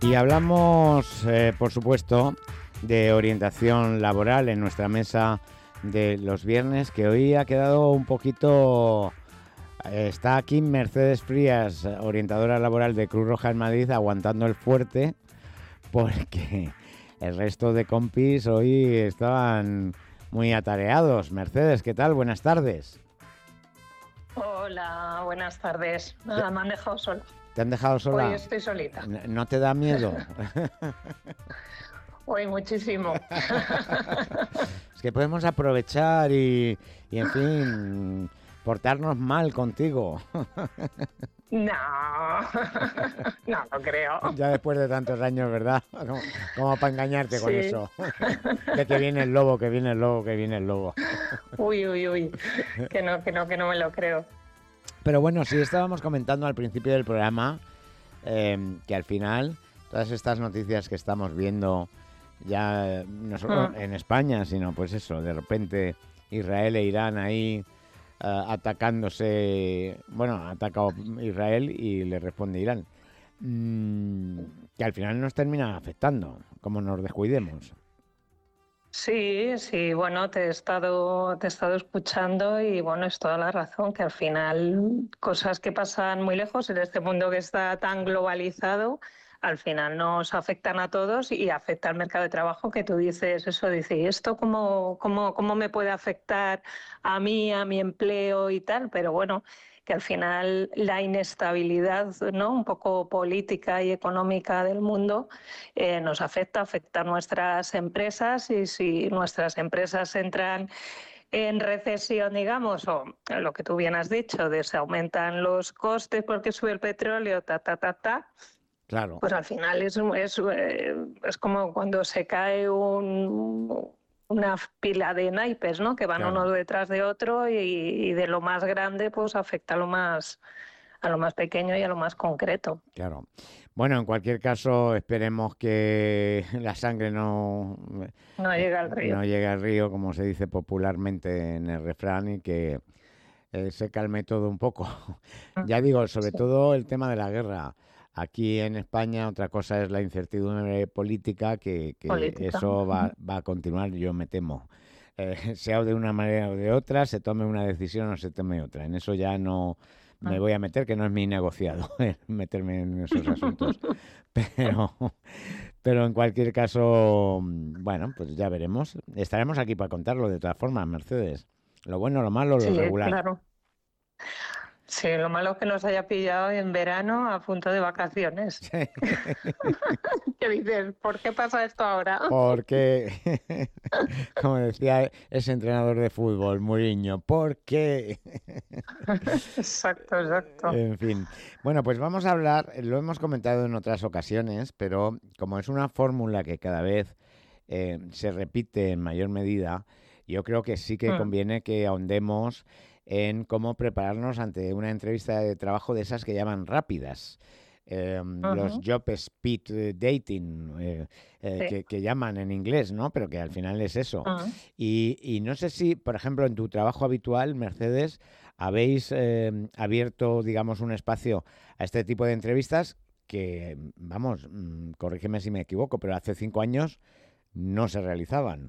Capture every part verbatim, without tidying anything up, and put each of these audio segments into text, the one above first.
Y hablamos, eh, por supuesto, de orientación laboral en nuestra mesa de los viernes, que hoy ha quedado un poquito... eh, está aquí Mercedes Frías, orientadora laboral de Cruz Roja en Madrid, aguantando el fuerte, porque el resto de compis hoy estaban muy atareados. Mercedes, ¿qué tal? Buenas tardes. Hola, buenas tardes. Nada, me han dejado sola. ¿Te han dejado sola? Hoy estoy solita. ¿No te da miedo? Hoy muchísimo. Es que podemos aprovechar y, y, en fin, portarnos mal contigo. No, no lo creo. Ya después de tantos años, ¿verdad? Como, como para engañarte con Sí. eso. De que viene el lobo, que viene el lobo, que viene el lobo. Uy, uy, uy. Que no, que no, que no me lo creo. Pero bueno, sí estábamos comentando al principio del programa eh, que al final todas estas noticias que estamos viendo ya no solo Mm. en España, sino pues eso, de repente Israel e Irán ahí uh, atacándose, bueno, ha atacado Israel y le responde Irán, mm, que al final nos termina afectando, como nos descuidemos. Sí, sí, bueno, te he estado, te he estado escuchando y bueno, es toda la razón, que al final cosas que pasan muy lejos en este mundo que está tan globalizado, al final nos afectan a todos y afecta al mercado de trabajo, que tú dices eso, dices, ¿y esto cómo, cómo, cómo me puede afectar a mí, a mi empleo y tal? Pero bueno, que al final la inestabilidad, ¿no?, un poco política y económica del mundo eh, nos afecta, afecta a nuestras empresas, y si nuestras empresas entran en recesión, digamos, o lo que tú bien has dicho, de se aumentan los costes porque sube el petróleo, ta, ta, ta, ta, Claro. pues al final es, es, eh, es como cuando se cae un, una pila de naipes, ¿no?, que van Claro. uno detrás de otro y, y de lo más grande pues afecta a lo más, a lo más pequeño y a lo más concreto. Claro. Bueno, en cualquier caso, esperemos que la sangre no, No eh, llega al río. no llegue al río, como se dice popularmente en el refrán, y que eh, se calme todo un poco. Ya digo, sobre Sí. todo el tema de la guerra. Aquí en España otra cosa es la incertidumbre política, que, que Política. eso va, va a continuar, yo me temo. Eh, sea de una manera o de otra, se tome una decisión o se tome otra. En eso ya no me voy a meter, que no es mi negociado meterme en esos asuntos. Pero, pero en cualquier caso, bueno, pues ya veremos. Estaremos aquí para contarlo de todas formas, Mercedes. Lo bueno, lo malo, lo Sí, regular. claro. Sí, lo malo es que nos haya pillado en verano a punto de vacaciones. Que dices, ¿por qué pasa esto ahora? Porque, como decía ese entrenador de fútbol, Mourinho, ¿por qué? Exacto, exacto. En fin. Bueno, pues vamos a hablar, lo hemos comentado en otras ocasiones, pero como es una fórmula que cada vez eh, se repite en mayor medida, yo creo que sí que Mm, conviene que ahondemos en cómo prepararnos ante una entrevista de trabajo de esas que llaman rápidas. Eh, los ujú, job speed eh, dating, eh, eh, sí. que, que llaman en inglés, ¿no? Pero que al final es eso. Mm. Y, y no sé si, por ejemplo, en tu trabajo habitual, Mercedes, habéis eh, abierto, digamos, un espacio a este tipo de entrevistas que, vamos, mm, corrígeme si me equivoco, pero hace cinco años no se realizaban.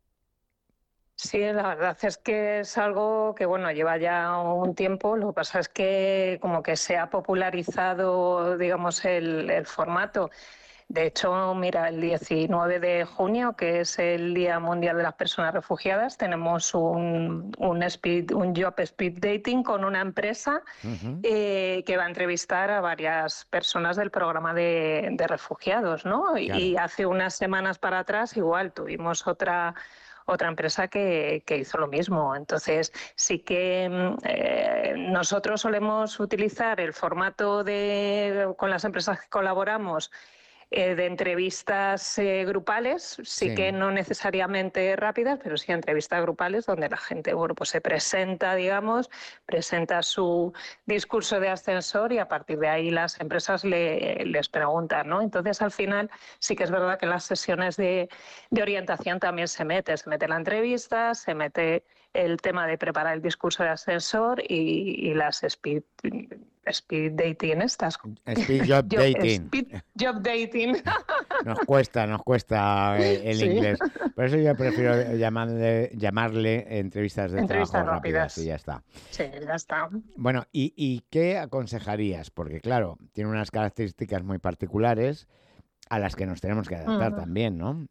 Sí, la verdad es que es algo que, bueno, lleva ya un tiempo. Lo que pasa es que como que se ha popularizado, digamos, el, el formato. De hecho, mira, el diecinueve de junio, que es el Día Mundial de las Personas Refugiadas, tenemos un, un, speed, un job speed dating con una empresa Ujú. eh, que va a entrevistar a varias personas del programa de, de refugiados, ¿no? Claro. Y hace unas semanas para atrás igual tuvimos otra otra empresa que, que hizo lo mismo. Entonces, sí que eh, nosotros solemos utilizar el formato de, con las empresas que colaboramos, eh, de entrevistas eh, grupales, sí que Sí, no necesariamente rápidas, pero sí entrevistas grupales donde la gente, bueno, pues se presenta, digamos, presenta su discurso de ascensor y a partir de ahí las empresas le, les preguntan, ¿no? Entonces, al final, sí que es verdad que en las sesiones de, de orientación también se mete, se mete la entrevista, se mete el tema de preparar el discurso de ascensor y, y las speed speed dating estas. Speed job Yo- dating. Speed job dating. Nos cuesta, nos cuesta eh, el Sí. inglés. Por eso yo prefiero llamarle, llamarle entrevistas de Entrevistas trabajo rápidas rápidas. y ya está. Sí, ya está. Bueno, ¿y, y qué aconsejarías? Porque claro, tiene unas características muy particulares a las que nos tenemos que adaptar Mm. también, ¿no?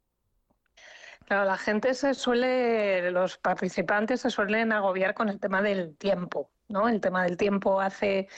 Claro, la gente se suele, los participantes se suelen agobiar con el tema del tiempo, ¿no? El tema del tiempo hace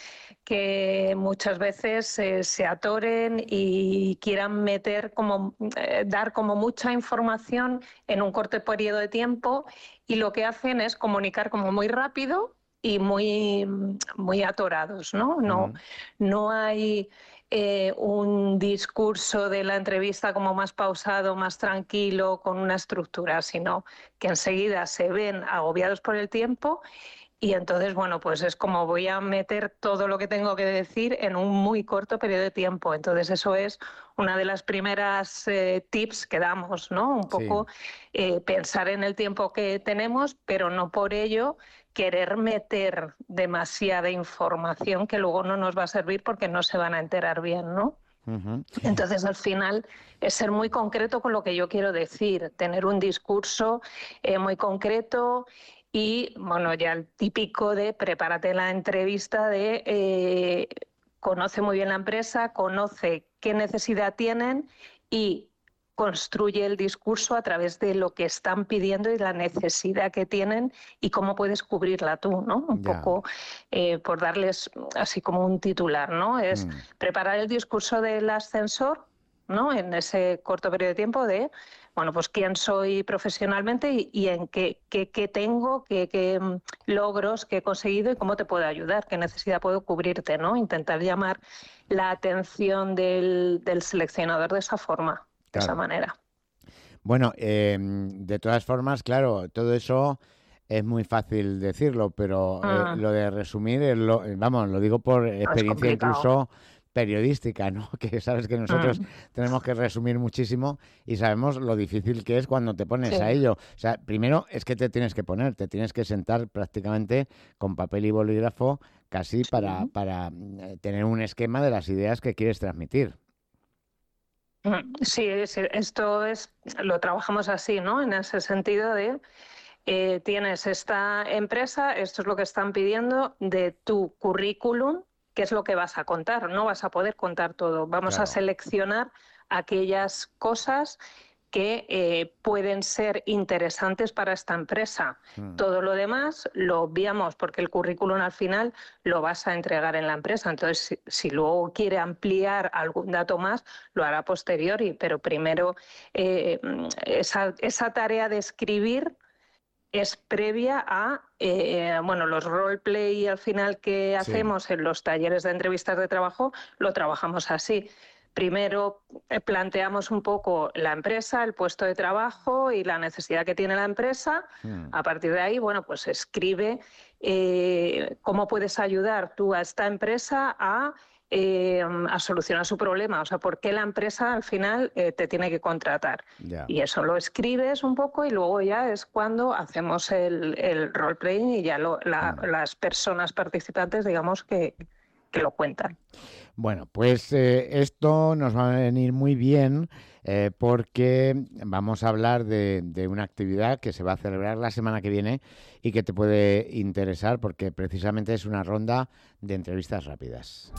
que muchas veces eh, se atoren y quieran meter como, eh, dar como mucha información en un corto periodo de tiempo, y lo que hacen es comunicar como muy rápido y muy, muy atorados, ¿no? No, Ujú. no hay eh, un discurso de la entrevista como más pausado, más tranquilo, con una estructura, sino que enseguida se ven agobiados por el tiempo. Y entonces, bueno, pues es como voy a meter todo lo que tengo que decir en un muy corto periodo de tiempo. Entonces, eso es una de las primeras eh, tips que damos, ¿no? Un Sí. poco eh, pensar en el tiempo que tenemos, pero no por ello querer meter demasiada información que luego no nos va a servir porque no se van a enterar bien, ¿no? Ujú. Entonces, al final, es ser muy concreto con lo que yo quiero decir, tener un discurso eh, muy concreto y, bueno, ya el típico de prepárate la entrevista de eh, conoce muy bien la empresa, conoce qué necesidad tienen y construye el discurso a través de lo que están pidiendo y la necesidad que tienen y cómo puedes cubrirla tú, ¿no? Un Ya. poco eh, por darles así como un titular, ¿no? Es Mm. preparar el discurso del ascensor, ¿no? En ese corto periodo de tiempo de, bueno, pues quién soy profesionalmente y, y en qué, qué, qué tengo, qué, qué mm, logros que he conseguido y cómo te puedo ayudar, qué necesidad puedo cubrirte, ¿no? Intentar llamar la atención del, del seleccionador de esa forma, de esa Claro. manera. Bueno, eh, de todas formas, claro, todo eso es muy fácil decirlo, pero eh, Mm, lo de resumir, es lo, eh, vamos, lo digo por no es experiencia complicado. incluso periodística, ¿no? Que sabes que nosotros Mm, tenemos que resumir muchísimo y sabemos lo difícil que es cuando te pones sí. a ello. O sea, primero es que te tienes que poner, te tienes que sentar prácticamente con papel y bolígrafo casi para, Sí. para mm, tener un esquema de las ideas que quieres transmitir. Mm, sí, es- esto es, lo trabajamos así, ¿no? En ese sentido de eh, tienes esta empresa, esto es lo que están pidiendo de tu currículum, qué es lo que vas a contar. No vas a poder contar todo. Vamos a Claro. seleccionar aquellas cosas que eh, pueden ser interesantes para esta empresa. Mm. Todo lo demás lo obviamos porque el currículum al final lo vas a entregar en la empresa. Entonces, si, si luego quiere ampliar algún dato más, lo hará a posteriori, pero primero eh, esa, esa tarea de escribir es previa a eh, bueno, los roleplay al final que Sí. hacemos en los talleres de entrevistas de trabajo, lo trabajamos así. Primero eh, planteamos un poco la empresa, el puesto de trabajo y la necesidad que tiene la empresa. Mm. A partir de ahí, bueno, pues escribe eh, cómo puedes ayudar tú a esta empresa a eh, a solucionar su problema, o sea, por qué la empresa al final eh, te tiene que contratar. Ya. Y eso lo escribes un poco y luego ya es cuando hacemos el, el role-playing y ya lo, la, Mm. las personas participantes, digamos, que, que lo cuentan. Bueno, pues eh, esto nos va a venir muy bien eh, porque vamos a hablar de, de una actividad que se va a celebrar la semana que viene y que te puede interesar porque precisamente es una ronda de entrevistas rápidas.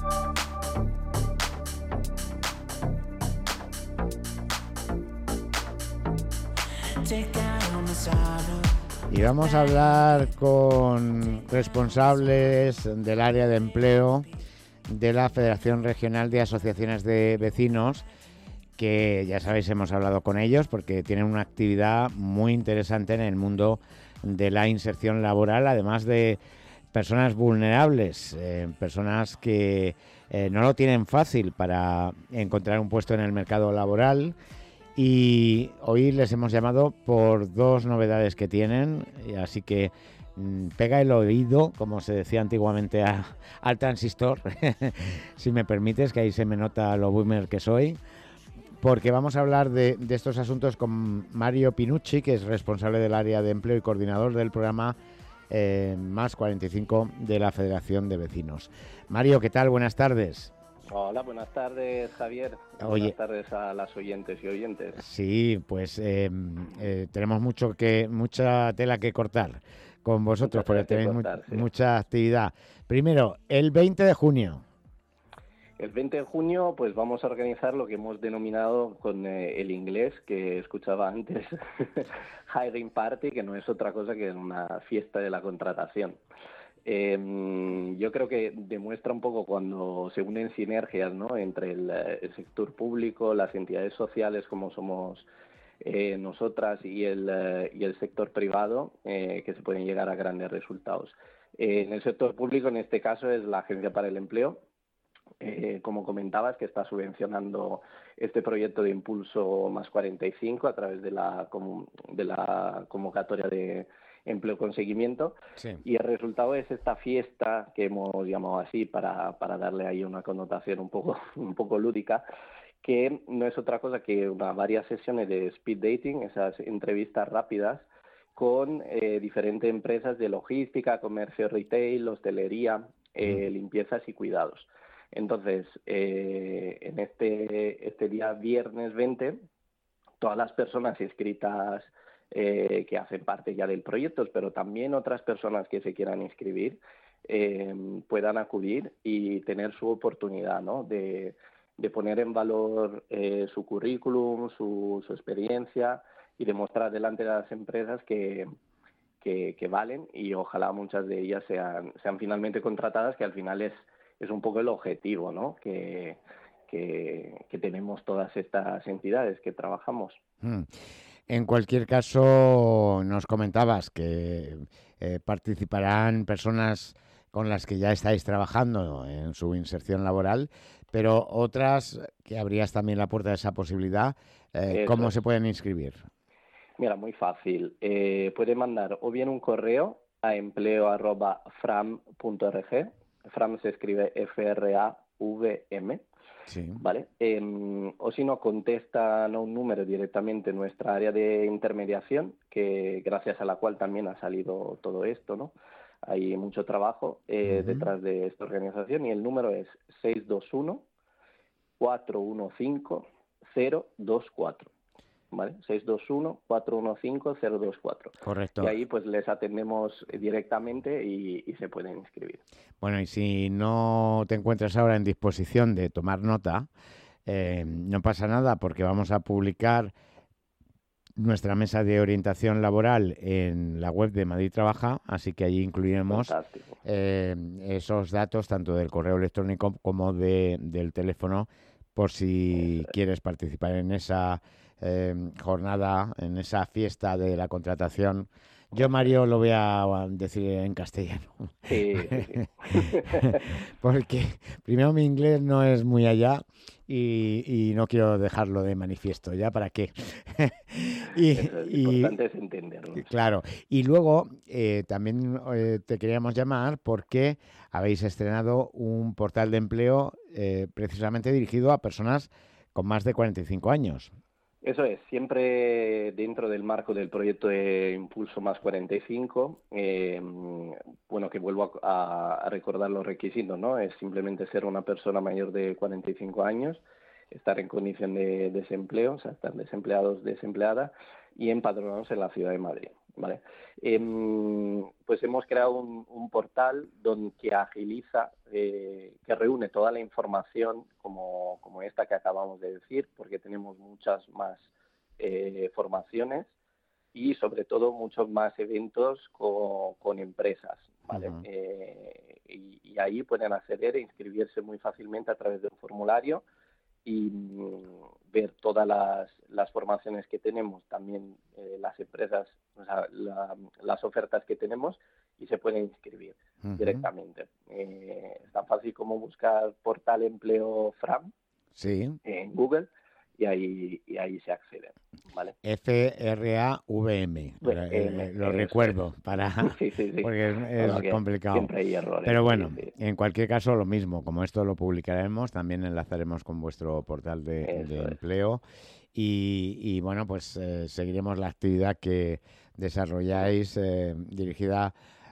Y vamos a hablar con responsables del área de empleo de la Federación Regional de Asociaciones de Vecinos, que ya sabéis, hemos hablado con ellos porque tienen una actividad muy interesante en el mundo de la inserción laboral, además de personas vulnerables, eh, personas que eh, no lo tienen fácil para encontrar un puesto en el mercado laboral. Y hoy les hemos llamado por dos novedades que tienen, así que mmm, pega el oído, como se decía antiguamente, a, al transistor, si me permites, que ahí se me nota lo boomer que soy, porque vamos a hablar de, de estos asuntos con Mario Pinucci, que es responsable del área de empleo y coordinador del programa eh, más cuarenta y cinco de la Federación de Vecinos. Mario, ¿qué tal? Buenas tardes. Hola, buenas tardes, Javier. Oye, buenas tardes a las oyentes y oyentes. Sí, pues eh, eh, tenemos mucho que, mucha tela que cortar con vosotros, porque tenéis mu cortar, sí. mucha actividad. Primero, el veinte de junio. El veinte de junio, pues vamos a organizar lo que hemos denominado con eh, el inglés, que escuchaba antes, Hiring Party, que no es otra cosa que una fiesta de la contratación. Eh, yo creo que demuestra un poco cuando se unen sinergias, ¿no?, entre el, el sector público, las entidades sociales como somos eh, nosotras y el, eh, y el sector privado, eh, que se pueden llegar a grandes resultados. Eh, en el sector público, en este caso, es la Agencia para el Empleo, eh, como comentabas, que está subvencionando este proyecto de Impulso más cuarenta y cinco a través de la, de la convocatoria de empleo con seguimiento. Sí. Y el resultado es esta fiesta que hemos llamado así para, para darle ahí una connotación un poco, un poco lúdica, que no es otra cosa que una, varias sesiones de speed dating, esas entrevistas rápidas con eh, diferentes empresas de logística, comercio retail, hostelería, eh, mm. limpiezas y cuidados. Entonces, eh, en este, este día viernes veinte, todas las personas inscritas eh, que hacen parte ya del proyecto, pero también otras personas que se quieran inscribir, eh, puedan acudir y tener su oportunidad, ¿no?, de, de poner en valor eh, su currículum, su, su experiencia y demostrar delante de las empresas que, que, que valen, y ojalá muchas de ellas sean, sean finalmente contratadas, que al final es, es un poco el objetivo, ¿no?, que, que, que tenemos todas estas entidades que trabajamos. Hmm. En cualquier caso, nos comentabas que eh, participarán personas con las que ya estáis trabajando en su inserción laboral, pero otras que abrías también la puerta a esa posibilidad, eh, ¿cómo es. se pueden inscribir? Mira, muy fácil. Eh, puede mandar o bien un correo a empleo arroba fram punto org. Fram se escribe F R A V M. Sí. ¿Vale? Eh, o si no, contestan a un número directamente en nuestra área de intermediación, que gracias a la cual también ha salido todo esto, ¿no? Hay mucho trabajo eh, uh-huh. detrás de esta organización, y el número es seis dos uno, cuatro uno cinco, cero dos cuatro. ¿Vale? seis dos uno, cuatro uno cinco, cero dos cuatro. Correcto. Y ahí pues les atendemos directamente y, y se pueden inscribir. Bueno, y si no te encuentras ahora en disposición de tomar nota, eh, no pasa nada, porque vamos a publicar nuestra mesa de orientación laboral en la web de Madrid Trabaja, así que allí incluiremos eh, esos datos tanto del correo electrónico como de, del teléfono, por si quieres participar en esa eh, jornada, en esa fiesta de la contratación. Yo, Mario, lo voy a decir en castellano. Sí, sí, sí. Porque primero mi inglés no es muy allá y, y no quiero dejarlo de manifiesto. ¿Ya para qué? y, Eso es y, importante es entenderlo. Claro. Y luego eh, también eh, te queríamos llamar porque habéis estrenado un portal de empleo eh, precisamente dirigido a personas con más de cuarenta y cinco años. Eso es, siempre dentro del marco del proyecto de Impulso más cuarenta y cinco, eh, bueno, que vuelvo a, a recordar los requisitos, ¿no? Es simplemente ser una persona mayor de cuarenta y cinco años, estar en condición de desempleo, o sea, estar desempleados, desempleada, y empadronados en la ciudad de Madrid, ¿vale? Eh, pues hemos creado un, un portal donde que agiliza, eh, que reúne toda la información como, como esta que acabamos de decir, porque tenemos muchas más eh, formaciones y sobre todo muchos más eventos con, con empresas, ¿vale? Uh-huh. eh, y, y ahí pueden acceder e inscribirse muy fácilmente a través de un formulario y ver todas las, las formaciones que tenemos, también eh, las empresas, o sea, la, las ofertas que tenemos, y se pueden inscribir uh-huh. directamente. Eh, es tan fácil como buscar portal empleo Fram sí. en Google y ahí, y ahí se accede, ¿vale? F R A V M, lo, eh, lo recuerdo, es. para sí, sí, sí. porque es, es bueno, complicado. Siempre hay errores. Pero bueno, sí, sí. en cualquier caso lo mismo, como esto lo publicaremos, también enlazaremos con vuestro portal de, de empleo y, y bueno, pues eh, seguiremos la actividad que desarrolláis eh, dirigida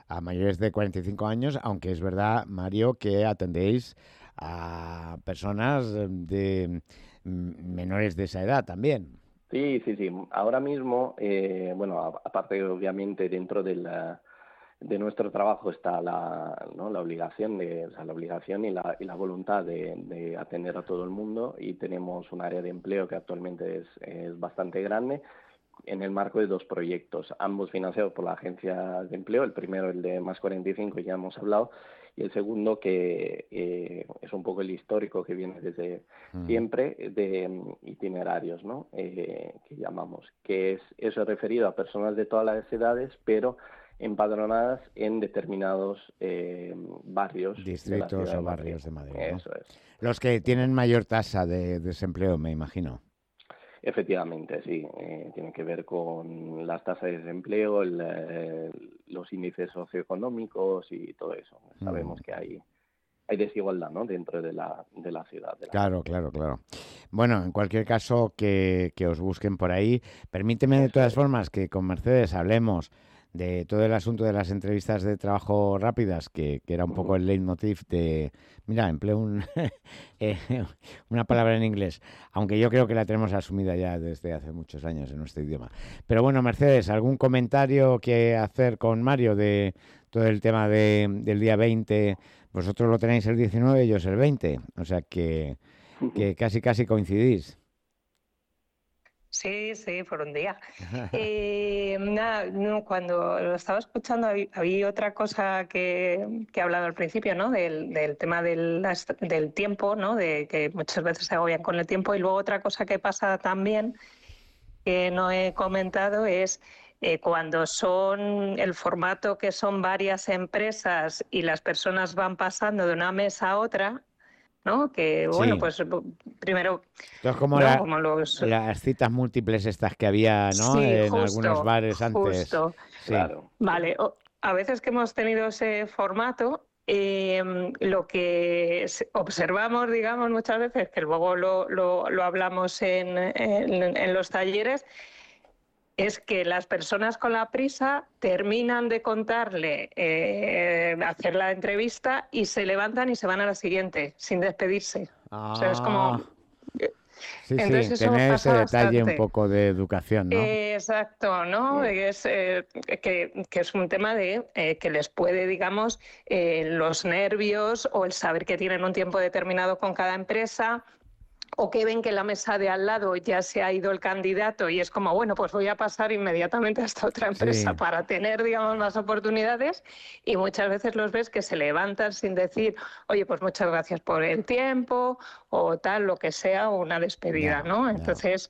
a mayores de cuarenta y cinco años, aunque es verdad, Mario, que atendéis a personas de mm, menores de esa edad también. Sí, sí, sí. Ahora mismo, eh, bueno, a- aparte obviamente dentro de la- de nuestro trabajo está la, ¿no? la obligación de, o sea, la obligación y la, y la voluntad de, de atender a todo el mundo, y tenemos un área de empleo que actualmente es, es bastante grande en el marco de dos proyectos, ambos financiados por la agencia de empleo. El primero, el de Más cuarenta y cinco, ya hemos hablado, y el segundo, que eh, es un poco el histórico que viene desde Mm. siempre, de um, itinerarios, ¿no? Eh, que llamamos, que es eso referido a personas de todas las edades, pero empadronadas en determinados eh, barrios de la Distritos ciudad o de Madrid. barrios de Madrid, ¿no? Eso es. Los que tienen mayor tasa de desempleo, me imagino. Efectivamente, sí. Eh, tiene que ver con las tasas de desempleo, el, eh, los índices socioeconómicos y todo eso. Sabemos Mm. que hay, hay desigualdad, ¿no? Dentro de la, de la ciudad. De la Claro, claro, claro. Bueno, en cualquier caso, que, que os busquen por ahí. Permíteme de Eso todas es. formas que con Mercedes hablemos de todo el asunto de las entrevistas de trabajo rápidas, que, que era un poco Ujú. el leitmotiv de... Mira, empleo un, eh, una palabra en inglés, aunque yo creo que la tenemos asumida ya desde hace muchos años en nuestro idioma. Pero bueno, Mercedes, ¿algún comentario que hacer con Mario de todo el tema de, del día veinte? Vosotros lo tenéis el diecinueve, ellos el veinte, o sea que, que casi casi coincidís. Sí, sí, por un día. Eh, nada, no, cuando lo estaba escuchando había, había otra cosa que, que he hablado al principio, ¿no? Del, del tema del, las- del tiempo, ¿no? De que muchas veces se agobian con el tiempo. Y luego otra cosa que pasa también, que no he comentado, es eh, cuando son el formato que son varias empresas y las personas van pasando de una mesa a otra, ¿no? Que bueno, Sí, pues primero, esto es como ¿no? la- Como los... las citas múltiples estas que había, ¿no? Sí, En algunos justo, bares antes. justo. Sí. Claro. Vale, o- a veces que hemos tenido ese formato, eh, lo que s- observamos, digamos, muchas veces, que luego lo, lo- lo hablamos en, en- en los talleres, es que las personas con la prisa terminan de contarle, eh, hacer la entrevista y se levantan y se van a la siguiente, sin despedirse. O sea, es como... Ah, sí, sí, Entonces eso tener ese pasa detalle un bastante. poco de educación, ¿no? Eh, exacto, ¿no? Mm. Es, eh, que, que es un tema de eh, que les puede, digamos, eh, los nervios o el saber que tienen un tiempo determinado con cada empresa, o que ven que en la mesa de al lado ya se ha ido el candidato y es como, bueno, pues voy a pasar inmediatamente a esta otra empresa Sí, para tener, digamos, más oportunidades. Y muchas veces los ves que se levantan sin decir, oye, pues muchas gracias por el tiempo o tal, lo que sea, o una despedida, ya, ¿no? ya. Entonces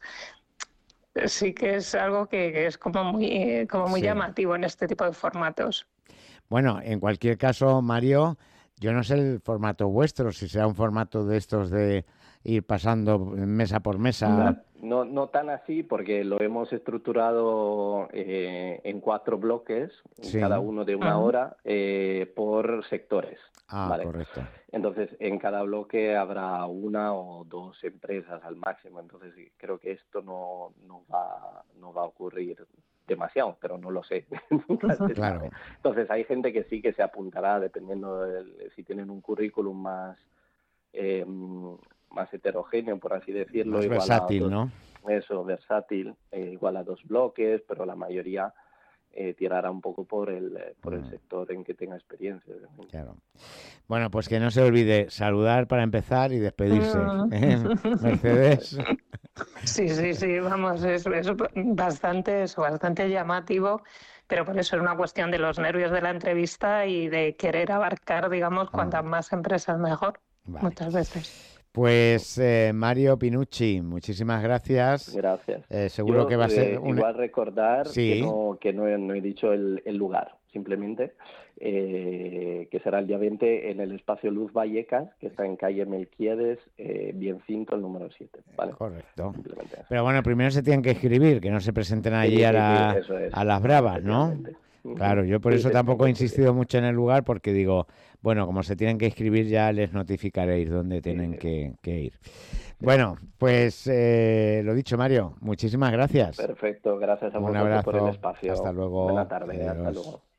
sí que es algo que, que es como muy, eh, como muy Sí. llamativo en este tipo de formatos. Bueno, en cualquier caso, Mario, yo no sé el formato vuestro, si será un formato de estos de ir pasando mesa por mesa. Na- No, no tan así, porque lo hemos estructurado eh, en cuatro bloques, cada Sí. uno de una Ujú. hora, eh, por sectores, Ah, ¿vale? correcto. Entonces, en cada bloque habrá una o dos empresas al máximo. Entonces, sí, creo que esto no, no va, no va a ocurrir demasiado, pero no lo sé. Nunca se Claro. sabe. Entonces, hay gente que sí que se apuntará, dependiendo del- si tienen un currículum más eh, más heterogéneo, por así decirlo, Más igual a versátil, dos, ¿no? eso, versátil, eh, igual a dos bloques, pero la mayoría eh, tirará un poco por el, eh, por el Mm, sector en que tenga experiencia. claro. Bueno, pues que no se olvide saludar para empezar y despedirse. Mm. ¿Eh? Mercedes. Sí, sí, sí, vamos, es, es bastante, es bastante llamativo, pero por eso es una cuestión de los nervios de la entrevista y de querer abarcar, digamos, cuantas Mm, más empresas mejor, vale. muchas veces. Pues eh, Mario Pinucci, muchísimas gracias. Gracias. Eh, seguro que Yo va a ser eh, un... igual recordar que Sí, no que no, he- no he dicho el, el lugar, simplemente eh, que será el día veinte en el espacio Luz Vallecas, que está en calle Melquiades, eh, Biencinto, el número siete, ¿vale? correcto. Simplemente eso. Pero bueno, primero se tienen que escribir, que no se presenten allí Sí, a, sí, sí, la, eso es, a las bravas, ¿no? efectivamente. Ujú. Claro, yo por Sí, eso se tienen tampoco que he escribir. insistido mucho en el lugar, porque digo, bueno, como se tienen que inscribir ya les notificaréis dónde Sí, tienen sí, que, que ir. Bueno, pues eh, lo dicho, Mario, muchísimas gracias. perfecto, gracias a Un vosotros por el abrazo, espacio. hasta Buena luego, tarde, hasta adiós. luego.